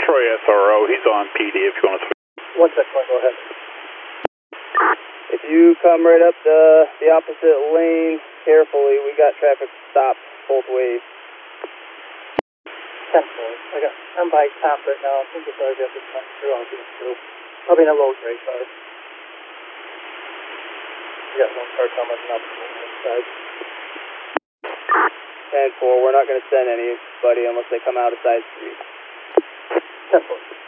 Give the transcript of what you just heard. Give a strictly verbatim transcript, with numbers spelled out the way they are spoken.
Troy S R O, he's on P D if you want to switch. One second, go ahead. If you come right up the, the opposite lane carefully, we got traffic stopped both ways. ten four. I got, I'm by top right now. I think it's already up to coming through. I'll get through. Probably in a low grade car. We got one car coming up on the side. ten four, we're not going to send anybody unless they come out of side street. ten four.